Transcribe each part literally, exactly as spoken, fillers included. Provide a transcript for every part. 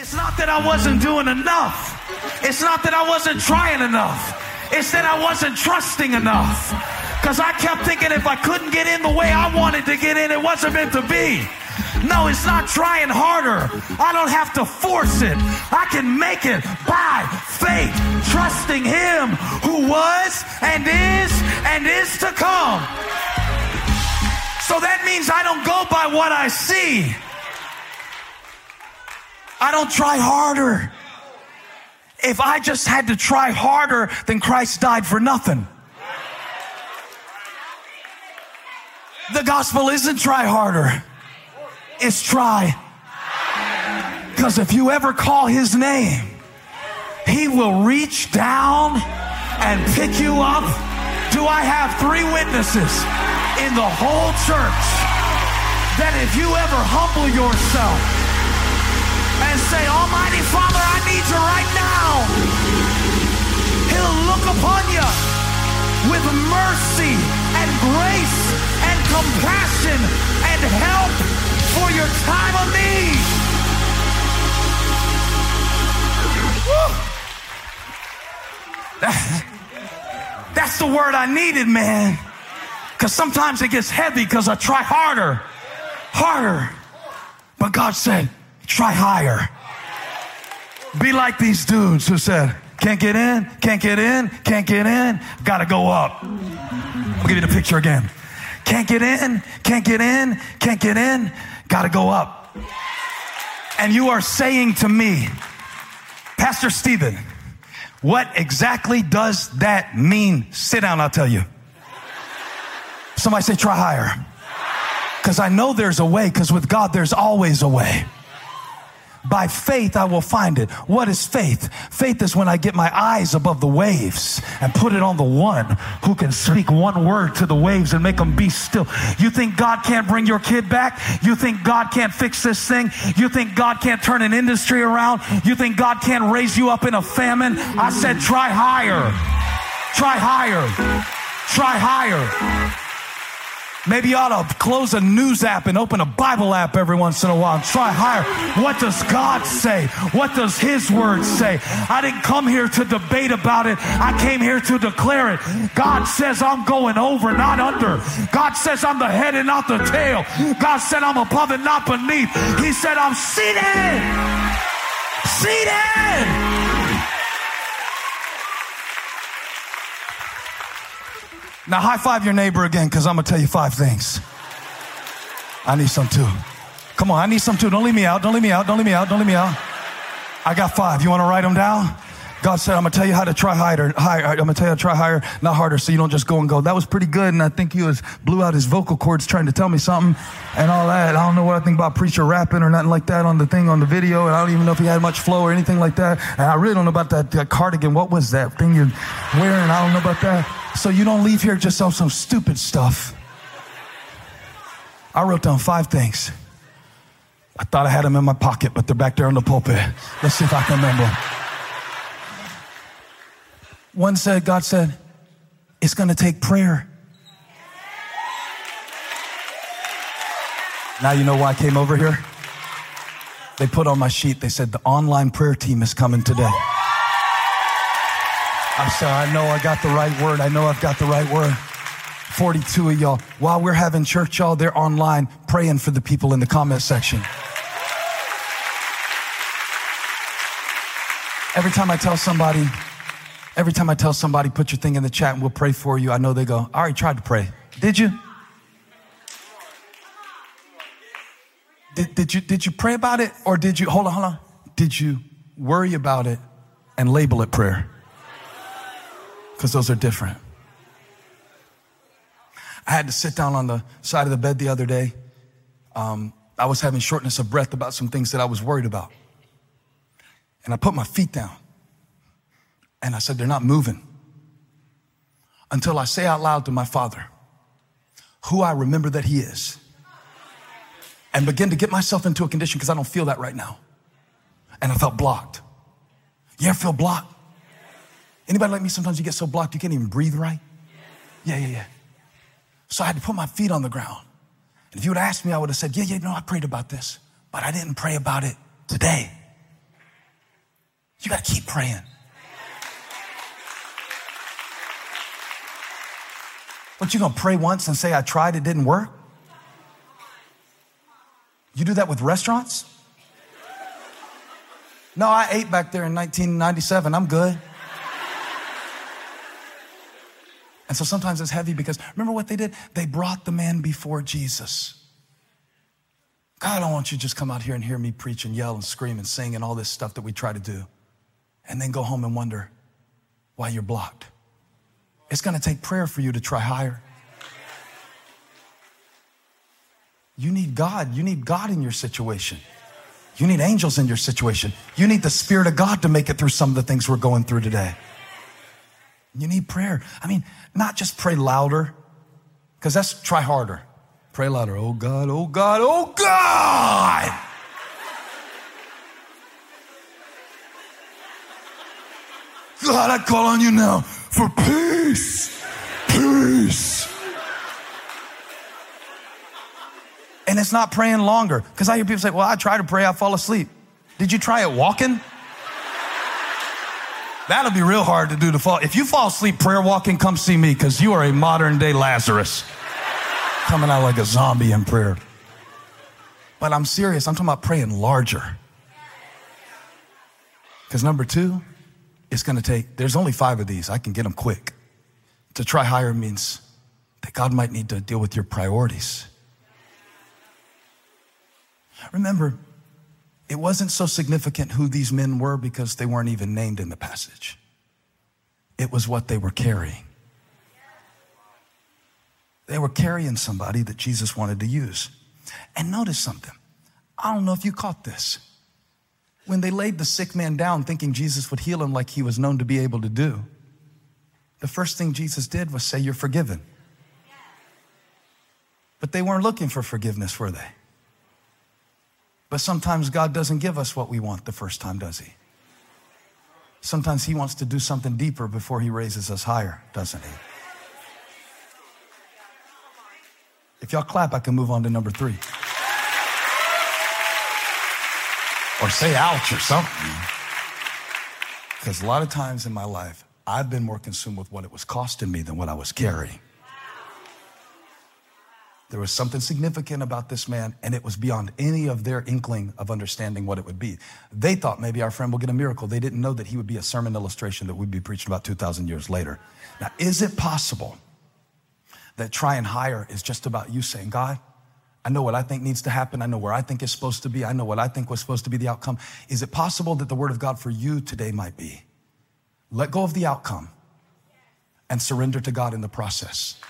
It's not that I wasn't doing enough. It's not that I wasn't trying enough. It's that I wasn't trusting enough. Because I kept thinking if I couldn't get in the way I wanted to get in, it wasn't meant to be. No, it's not trying harder. I don't have to force it. I can make it by faith, trusting him who was and is and is to come. So that means I don't go by what I see. I don't try harder. If I just had to try harder, then Christ died for nothing. The gospel isn't try harder. It's try. Because if you ever call his name, he will reach down and pick you up. Do I have three witnesses in the whole church that if you ever humble yourself and say, Almighty Father, I need you right now, he'll look upon you with mercy and grace and compassion and help for your time of need. That, that's the word I needed, man. Because sometimes it gets heavy because I try harder, harder. But God said, try higher. Be like these dudes who said, can't get in, can't get in, can't get in, gotta go up. I'll give you the picture again. Can't get in, can't get in, can't get in, gotta go up. And you are saying to me, Pastor Stephen, what exactly does that mean? Sit down, I'll tell you. Somebody say, try higher. Because I know there's a way, because with God, there's always a way. By faith, I will find it. What is faith? Faith is when I get my eyes above the waves and put it on the one who can speak one word to the waves and make them be still. You think God can't bring your kid back? You think God can't fix this thing? You think God can't turn an industry around? You think God can't raise you up in a famine? I said, try higher. Try higher. Try higher. Maybe you ought to close a news app and open a Bible app every once in a while and try higher. What does God say? What does his word say? I didn't come here to debate about it. I came here to declare it. God says I'm going over, not under. God says I'm the head and not the tail. God said I'm above and not beneath. He said I'm seated. Seated. Now high five your neighbor again, because I'm going to tell you five things. I need some too. Come on, I need some too. Don't leave me out. Don't leave me out. Don't leave me out. Don't leave me out. I got five. You want to write them down? God said, I'm going to tell you how to try higher. higher. I'm going to tell you how to try higher, not harder, so you don't just go and go. That was pretty good, and I think he was blew out his vocal cords trying to tell me something and all that. I don't know what I think about preacher rapping or nothing like that on the thing on the video, and I don't even know if he had much flow or anything like that. And I really don't know about that, that cardigan. What was that thing you're wearing? I don't know about that. So you don't leave here just on some stupid stuff. I wrote down five things. I thought I had them in my pocket, but they're back there on the pulpit. Let's see if I can remember them. One said, God said, it's going to take prayer. Now you know why I came over here? They put on my sheet, they said, the online prayer team is coming today. I said, I know I got the right word. I know I've got the right word. forty-two of y'all. While we're having church, y'all, they're online praying for the people in the comment section. Every time I tell somebody, every time I tell somebody, put your thing in the chat and we'll pray for you, I know they go, I already tried to pray. Did you? Did, did you, did you pray about it? Or did you, hold on, hold on. Did you worry about it and label it prayer? Because those are different. I had to sit down on the side of the bed the other day. Um, I was having shortness of breath about some things that I was worried about. And I put my feet down. And I said, they're not moving until I say out loud to my Father, who I remember that he is, and begin to get myself into a condition, because I don't feel that right now. And I felt blocked. You ever feel blocked? Anybody like me, sometimes you get so blocked you can't even breathe right? Yeah, yeah, yeah. So I had to put my feet on the ground. And if you would have asked me, I would have said, yeah, yeah, no, I prayed about this, but I didn't pray about it today. You got to keep praying. But you going to pray once and say, I tried, it didn't work? You do that with restaurants? No, I ate back there in nineteen ninety-seven. I'm good. And so sometimes it's heavy because remember what they did? They brought the man before Jesus. God, I don't want you to just come out here and hear me preach and yell and scream and sing and all this stuff that we try to do and then go home and wonder why you're blocked. It's going to take prayer for you to try higher. You need God. You need God in your situation. You need angels in your situation. You need the Spirit of God to make it through some of the things we're going through today. You need prayer. I mean, not just pray louder, because that's try harder. Pray louder. Oh God, oh God, oh God. God, I call on you now for peace, peace. And it's not praying longer, because I hear people say, well, I try to pray, I fall asleep. Did you try it walking? That'll be real hard to do to fall. If you fall asleep prayer walking, come see me, because you are a modern day Lazarus. Coming out like a zombie in prayer. But I'm serious. I'm talking about praying larger. Because number two, it's going to take, there's only five of these. I can get them quick. To try higher means that God might need to deal with your priorities. Remember, it wasn't so significant who these men were because they weren't even named in the passage. It was what they were carrying. They were carrying somebody that Jesus wanted to use. And notice something. I don't know if you caught this. When they laid the sick man down thinking Jesus would heal him like he was known to be able to do, the first thing Jesus did was say, you're forgiven. But they weren't looking for forgiveness, were they? But sometimes God doesn't give us what we want the first time, does he? Sometimes he wants to do something deeper before he raises us higher, doesn't he? If y'all clap, I can move on to number three. Or say ouch or something. Because a lot of times in my life, I've been more consumed with what it was costing me than what I was carrying. There was something significant about this man, and it was beyond any of their inkling of understanding what it would be. They thought maybe our friend will get a miracle. They didn't know that he would be a sermon illustration that we'd be preaching about two thousand years later. Now, is it possible that trying higher is just about you saying, God, I know what I think needs to happen. I know where I think it's supposed to be. I know what I think was supposed to be the outcome. Is it possible that the word of God for you today might be, let go of the outcome and surrender to God in the process?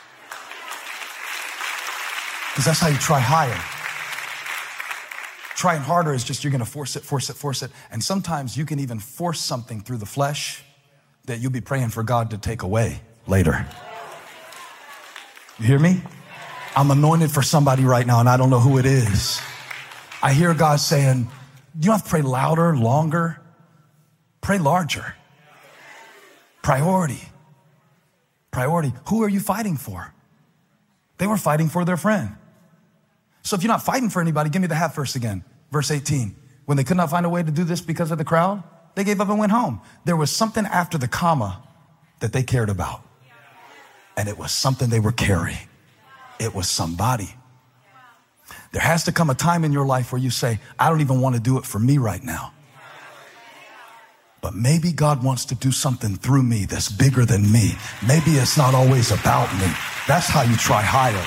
Because that's how you try higher. Trying harder is just you're going to force it, force it, force it. And sometimes you can even force something through the flesh that you'll be praying for God to take away later. You hear me? I'm anointed for somebody right now, and I don't know who it is. I hear God saying, you don't have to pray louder, longer. Pray larger. Priority. Priority. Who are you fighting for? They were fighting for their friend. So if you're not fighting for anybody, give me the half verse again. Verse eighteen. When they could not find a way to do this because of the crowd, they gave up and went home. There was something after the comma that they cared about. And it was something they were carrying. It was somebody. There has to come a time in your life where you say, I don't even want to do it for me right now. But maybe God wants to do something through me that's bigger than me. Maybe it's not always about me. That's how you try higher.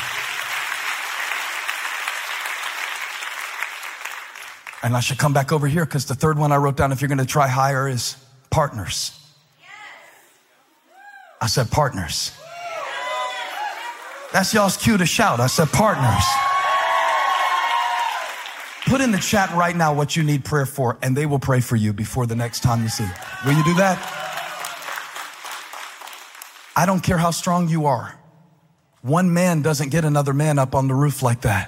And I should come back over here because the third one I wrote down, if you're going to try higher, is partners. I said partners. That's y'all's cue to shout. I said partners. Put in the chat right now what you need prayer for, and they will pray for you before the next time you see it. Will you do that? I don't care how strong you are. One man doesn't get another man up on the roof like that.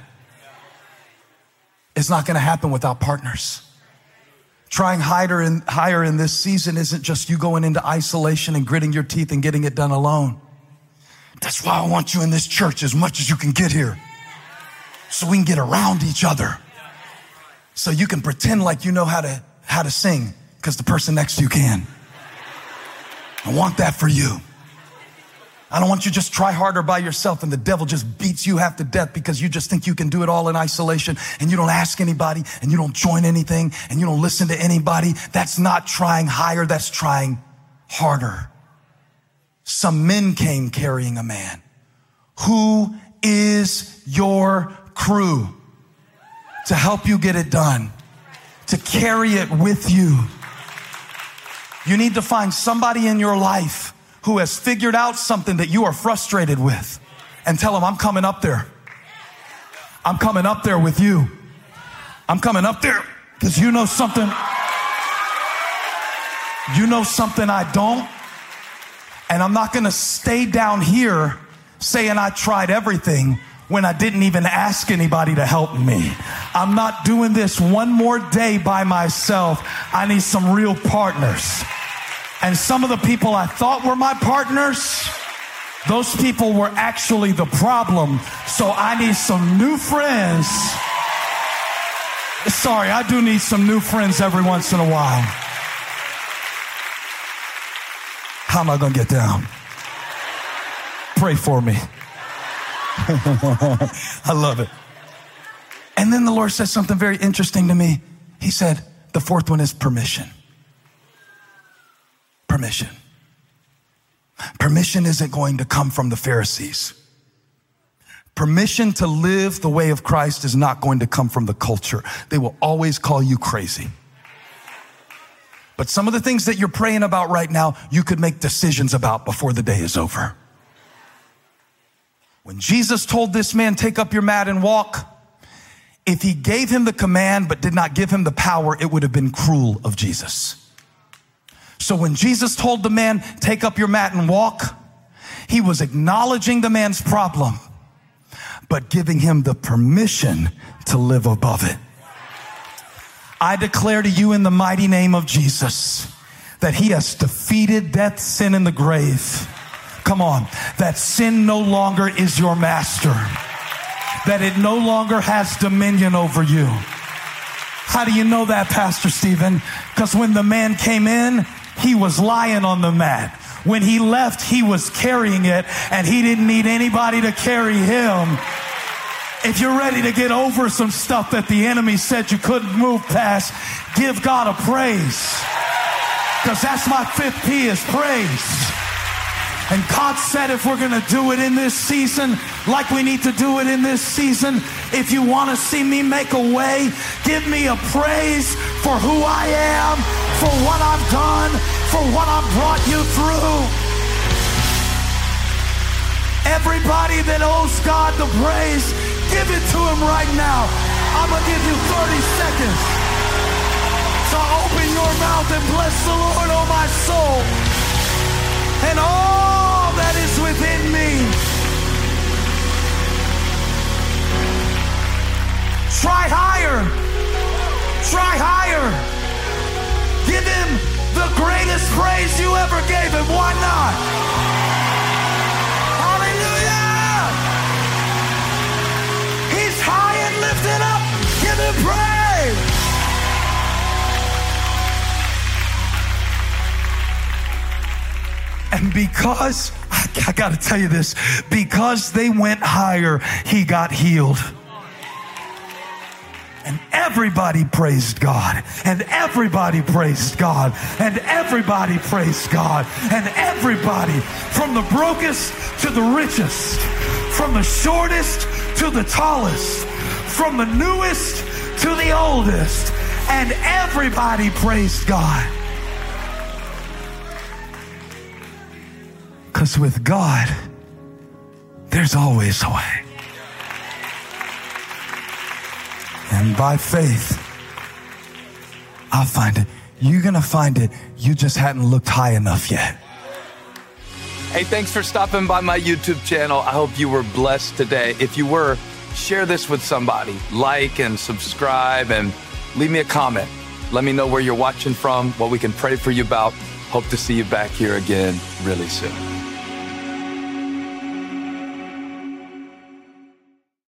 It's not going to happen without partners. Trying higher in, higher in this season isn't just you going into isolation and gritting your teeth and getting it done alone. That's why I want you in this church as much as you can get here, so we can get around each other. So you can pretend like you know how to how to sing, because the person next to you can. I want that for you. I don't want you to just try harder by yourself and the devil just beats you half to death because you just think you can do it all in isolation and you don't ask anybody and you don't join anything and you don't listen to anybody. That's not trying higher. That's trying harder. Some men came carrying a man. Who is your crew to help you get it done, to carry it with you? You need to find somebody in your life who has figured out something that you are frustrated with and tell them, I'm coming up there. I'm coming up there with you. I'm coming up there because you know something. You know something I don't. And I'm not going to stay down here saying I tried everything when I didn't even ask anybody to help me. I'm not doing this one more day by myself. I need some real partners. And some of the people I thought were my partners, those people were actually the problem. So I need some new friends. Sorry, I do need some new friends every once in a while. How am I going to get down? Pray for me. I love it. And then the Lord said something very interesting to me. He said, the fourth one is permission. Permission. Permission isn't going to come from the Pharisees. Permission to live the way of Christ is not going to come from the culture. They will always call you crazy. But some of the things that you're praying about right now, you could make decisions about before the day is over. When Jesus told this man, take up your mat and walk, if he gave him the command but did not give him the power, it would have been cruel of Jesus. So when Jesus told the man, take up your mat and walk, he was acknowledging the man's problem, but giving him the permission to live above it. I declare to you in the mighty name of Jesus that he has defeated death, sin, and the grave. Come on, that sin no longer is your master, that it no longer has dominion over you. How do you know that, Pastor Stephen? Because when the man came in, he was lying on the mat. When he left, he was carrying it, and he didn't need anybody to carry him. If you're ready to get over some stuff that the enemy said you couldn't move past, give God a praise. Because that's my fifth P is praise. And God said if we're going to do it in this season, like we need to do it in this season, if you want to see me make a way, give me a praise for who I am, for what I've done, for what I've brought you through. Everybody that owes God the praise, give it to him right now. I'm going to give you thirty seconds. So open your mouth and bless the Lord, oh my soul, and all that is within me. Try higher. Try higher. Give him the greatest praise you ever gave him. Why not? Hallelujah. He's high and lifted up. Give him praise. And because, I, I got to tell you this, because they went higher, he got healed. And everybody praised God. And everybody praised God. And everybody praised God. And everybody, from the brokest to the richest, from the shortest to the tallest, from the newest to the oldest, and everybody praised God. Because with God, there's always a way. And by faith, I'll find it. You're going to find it. You just hadn't looked high enough yet. Hey, thanks for stopping by my YouTube channel. I hope you were blessed today. If you were, share this with somebody. Like and subscribe and leave me a comment. Let me know where you're watching from, what we can pray for you about. Hope to see you back here again really soon.